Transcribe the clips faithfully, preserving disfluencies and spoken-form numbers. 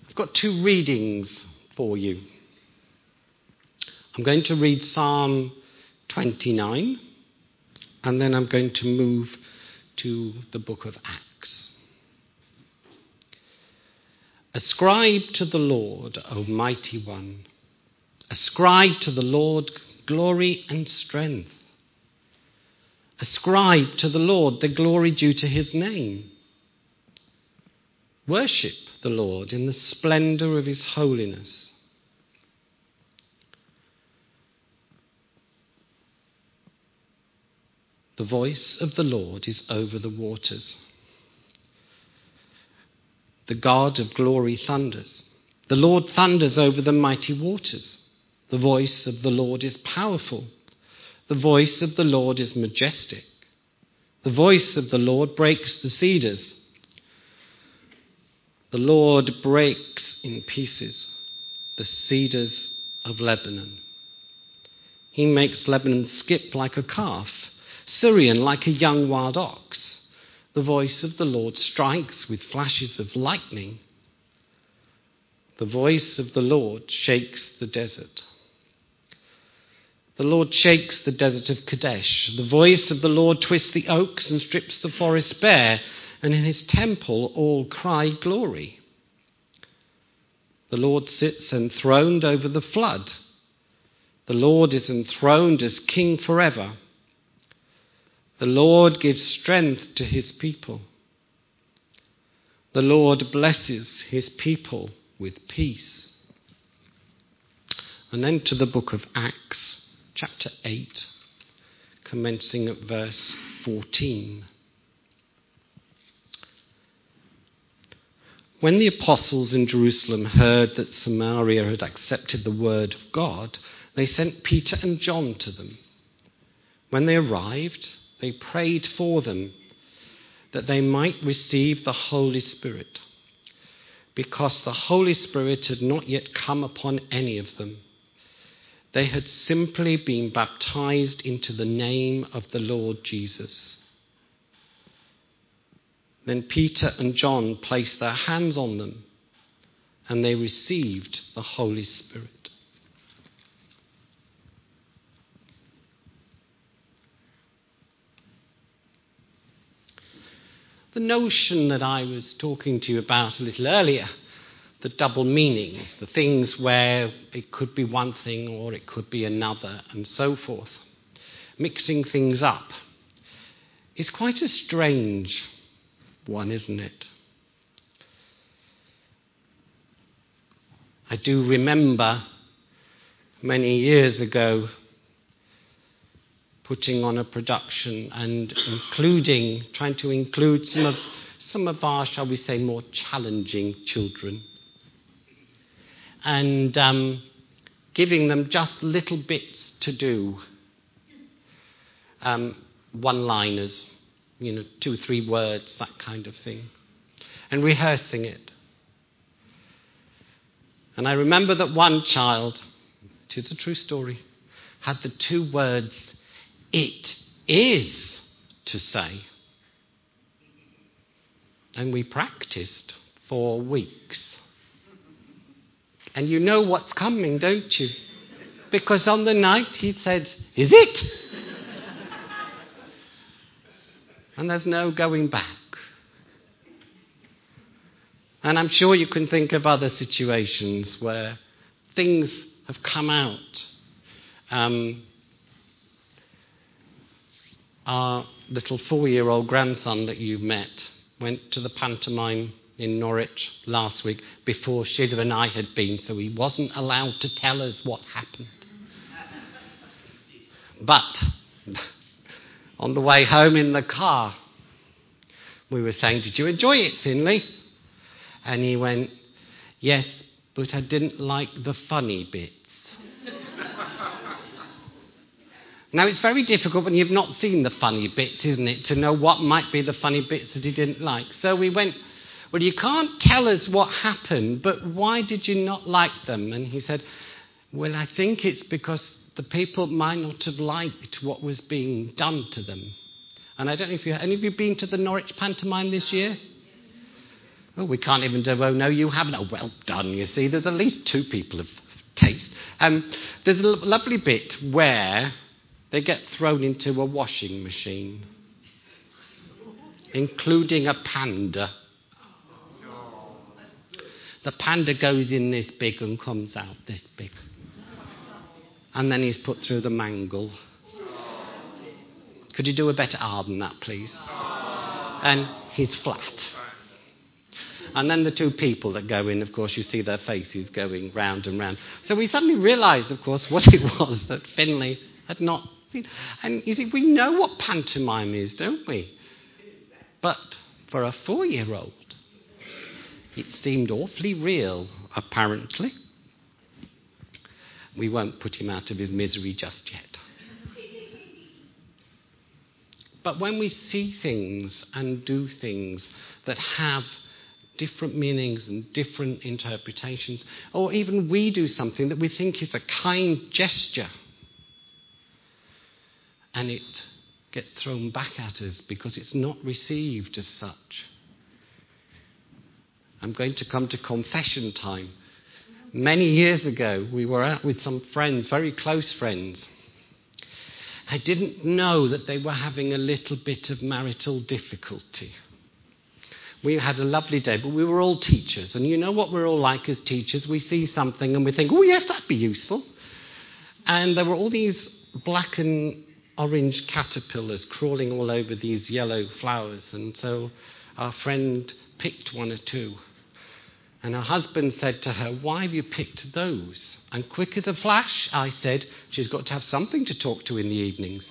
I've got two readings for you. I'm going to read Psalm twenty-nine, and then I'm going to move to the book of Acts. Ascribe to the Lord, O mighty one. Ascribe to the Lord glory and strength. Ascribe to the Lord the glory due to his name. Worship the Lord in the splendour of his holiness. The voice of the Lord is over the waters. The God of glory thunders. The Lord thunders over the mighty waters. The voice of the Lord is powerful. The voice of the Lord is majestic. The voice of the Lord breaks the cedars. The Lord breaks in pieces the cedars of Lebanon. He makes Lebanon skip like a calf, Syrian like a young wild ox. The voice of the Lord strikes with flashes of lightning. The voice of the Lord shakes the desert. The Lord shakes the desert of Kadesh. The voice of the Lord twists the oaks and strips the forest bare, and in his temple all cry glory. The Lord sits enthroned over the flood. The Lord is enthroned as king forever. The Lord gives strength to his people. The Lord blesses his people with peace. And then to the book of Acts, chapter eight, commencing at verse fourteen. When the apostles in Jerusalem heard that Samaria had accepted the word of God, they sent Peter and John to them. When they arrived, they prayed for them that they might receive the Holy Spirit, because the Holy Spirit had not yet come upon any of them. They had simply been baptized into the name of the Lord Jesus. Then Peter and John placed their hands on them, and they received the Holy Spirit. The notion that I was talking to you about a little earlier, the double meanings, the things where it could be one thing or it could be another, and so forth, mixing things up, is quite a strange one, isn't it? I do remember many years ago putting on a production and including, trying to include some of some of our, shall we say, more challenging children, and um, giving them just little bits to do, um, one-liners, you know, two or three words, that kind of thing, and rehearsing it. And I remember that one child, it is a true story, had the two words, "It is," to say. And we practiced for weeks. And you know what's coming, don't you? Because on the night he said, "Is it?" And there's no going back. And I'm sure you can think of other situations where things have come out. Um, our little four-year-old grandson that you met went to the pantomime in Norwich last week before Shida and I had been, so he wasn't allowed to tell us what happened. But on the way home in the car, we were saying, "Did you enjoy it, Finley?" And he went, "Yes, but I didn't like the funny bits." Now, it's very difficult when you've not seen the funny bits, isn't it, to know what might be the funny bits that he didn't like. So we went, "Well, you can't tell us what happened, but why did you not like them?" And he said, "Well, I think it's because the people might not have liked what was being done to them." And I don't know if you, any of you been to the Norwich pantomime this year? Oh, we can't even do, oh, no, you haven't. Oh, well done, you see. There's at least two people of taste. Um, there's a lo- lovely bit where they get thrown into a washing machine, including a panda. The panda goes in this big and comes out this big. And then he's put through the mangle. Could you do a better R than that, please? And he's flat. And then the two people that go in, of course, you see their faces going round and round. So we suddenly realised, of course, what it was that Finlay had not seen. And you see, we know what pantomime is, don't we? But for a four-year-old, it seemed awfully real, apparently. We won't put him out of his misery just yet. But when we see things and do things that have different meanings and different interpretations, or even we do something that we think is a kind gesture, and it gets thrown back at us because it's not received as such. I'm going to come to confession time. Many years ago, we were out with some friends, very close friends. I didn't know that they were having a little bit of marital difficulty. We had a lovely day, but we were all teachers. And you know what we're all like as teachers? We see something and we think, oh, yes, that'd be useful. And there were all these black and orange caterpillars crawling all over these yellow flowers. And so our friend picked one or two. And her husband said to her, why have you picked those? And quick as a flash, I said, she's got to have something to talk to in the evenings.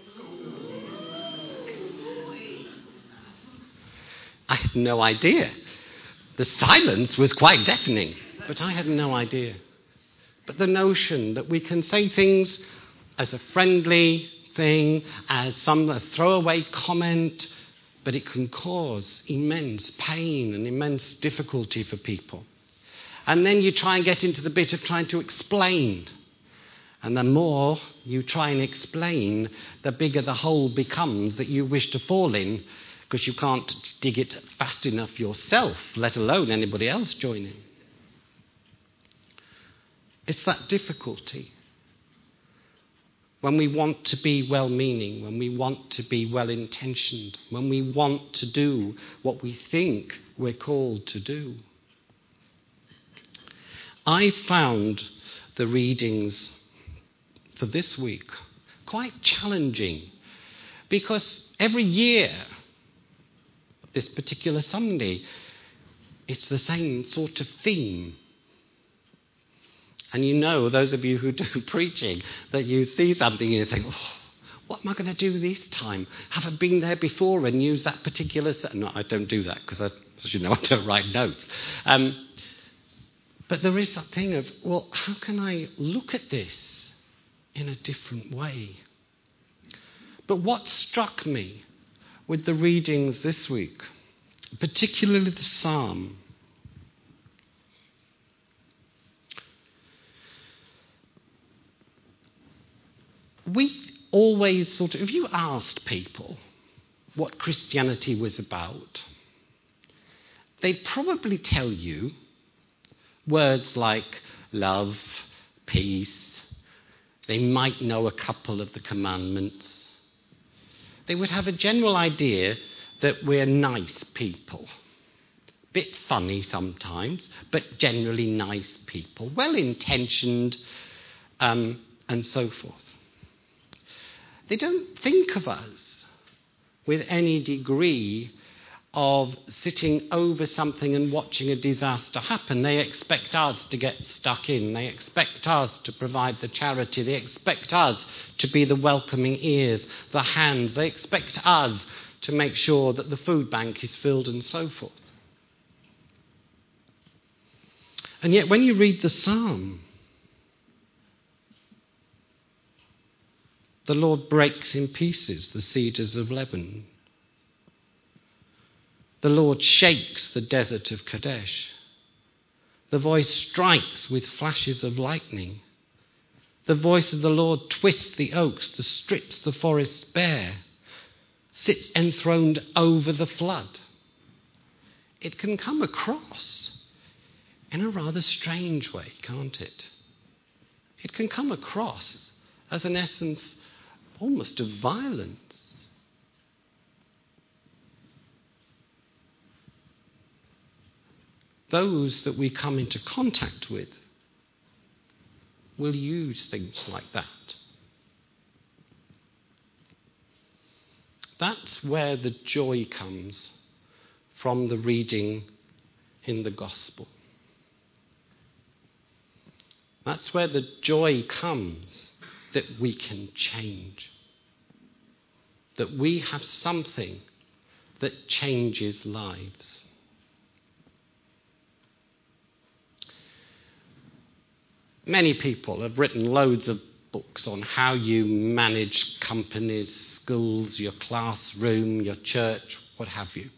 I had no idea. The silence was quite deafening, but I had no idea. But the notion that we can say things as a friendly thing, as some a throwaway comment, but it can cause immense pain and immense difficulty for people. And then you try and get into the bit of trying to explain. And the more you try and explain, the bigger the hole becomes that you wish to fall in, because you can't dig it fast enough yourself, let alone anybody else joining. It's that difficulty. When we want to be well-meaning, when we want to be well-intentioned, when we want to do what we think we're called to do. I found the readings for this week quite challenging, because every year, this particular Sunday, it's the same sort of theme. And you know, those of you who do preaching, that you see something and you think, oh, what am I going to do this time? Have I been there before and used that particular... Se-? No, I don't do that because, as you know, I don't write notes. Um, but there is that thing of, well, how can I look at this in a different way? But what struck me with the readings this week, particularly the Psalm, we always sort of, if you asked people what Christianity was about, they'd probably tell you words like love, peace. They might know a couple of the commandments. They would have a general idea that we're nice people. Bit funny sometimes, but generally nice people. Well-intentioned, um, and so forth. They don't think of us with any degree of sitting over something and watching a disaster happen. They expect us to get stuck in. They expect us to provide the charity. They expect us to be the welcoming ears, the hands. They expect us to make sure that the food bank is filled and so forth. And yet when you read the Psalm, the Lord breaks in pieces the cedars of Lebanon. The Lord shakes the desert of Kadesh. The voice strikes with flashes of lightning. The voice of the Lord twists the oaks, the strips the forests bare, sits enthroned over the flood. it can come across in a rather strange way, can't it? It can come across as an essence almost of violence. Those that we come into contact with will use things like that. That's where the joy comes from the reading in the gospel. That's where the joy comes that we can change. That we have something that changes lives. Many people have written loads of books on how you manage companies, schools, your classroom, your church, what have you.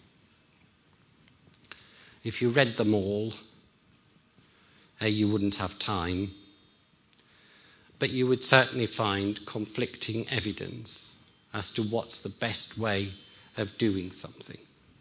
If you read them all, eh, you wouldn't have time, but you would certainly find conflicting evidence as to what's the best way of doing something.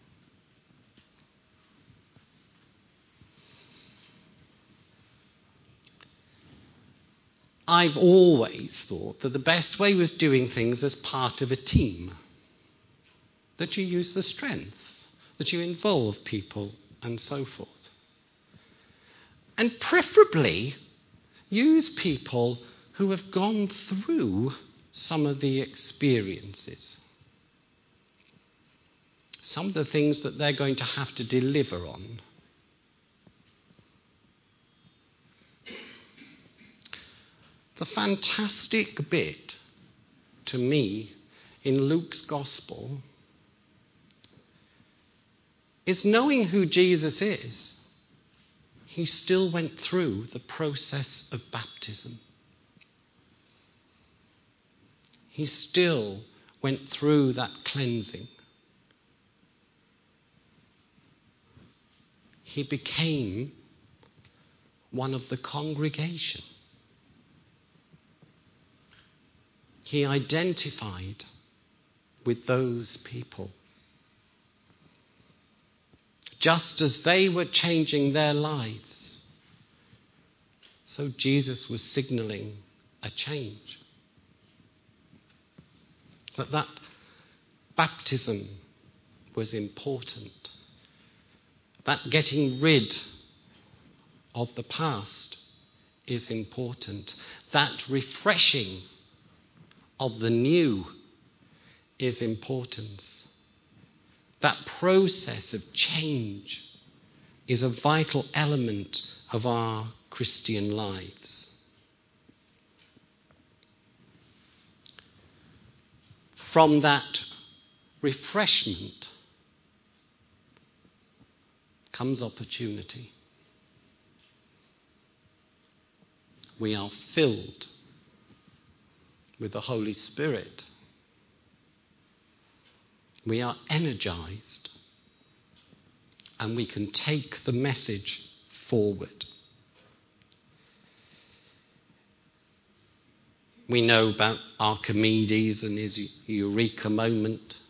I've always thought that the best way was doing things as part of a team. That you use the strengths, that you involve people, and so forth. And preferably use people who have gone through some of the experiences. Some of the things that they're going to have to deliver on. The fantastic bit to me in Luke's gospel is knowing who Jesus is, he still went through the process of baptism. He still went through that cleansing. He became one of the congregation. He identified with those people. Just as they were changing their lives, so Jesus was signalling a change. That that baptism was important. That getting rid of the past is important. That refreshing of the new is important. That process of change is a vital element of our Christian lives. From that refreshment comes opportunity. We are filled with the Holy Spirit. We are energized, and we can take the message forward. We know about Archimedes and his eureka moment.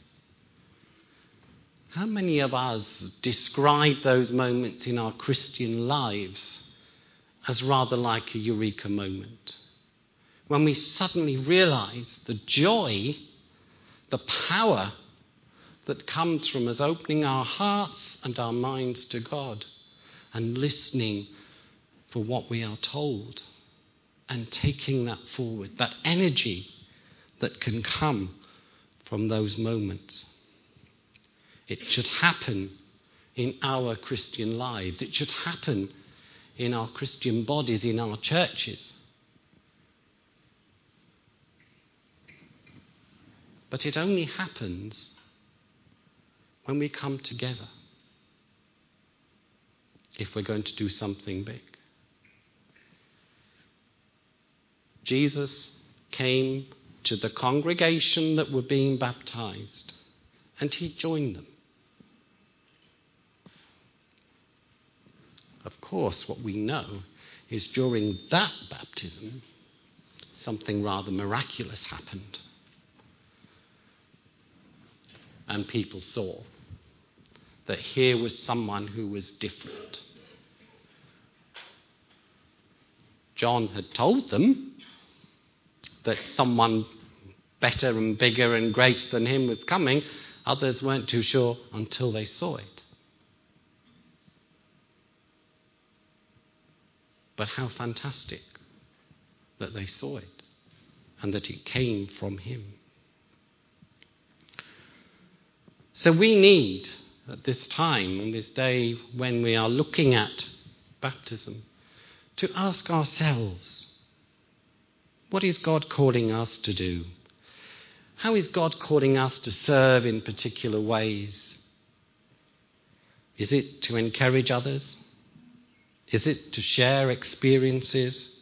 How many of us describe those moments in our Christian lives as rather like a eureka moment? When we suddenly realize the joy, the power that comes from us opening our hearts and our minds to God and listening for what we are told and taking that forward, that energy that can come from those moments. It should happen in our Christian lives. It should happen in our Christian bodies, in our churches. But it only happens when we come together, if we're going to do something big. Jesus came to the congregation that were being baptized, and he joined them. Of course, what we know is during that baptism, something rather miraculous happened. And people saw that here was someone who was different. John had told them that someone better and bigger and greater than him was coming. Others weren't too sure until they saw it. But how fantastic that they saw it and that it came from him. So we need, at this time, on this day when we are looking at baptism, to ask ourselves, what is God calling us to do? How is God calling us to serve in particular ways? Is it to encourage others? Is it to share experiences?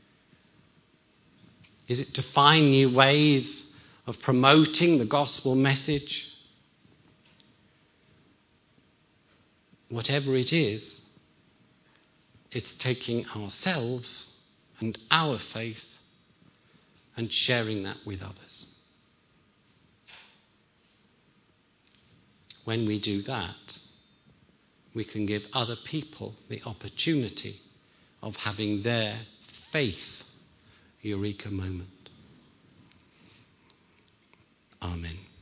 Is it to find new ways of promoting the gospel message? Whatever it is, it's taking ourselves and our faith and sharing that with others. When we do that, we can give other people the opportunity of having their faith eureka moment. Amen.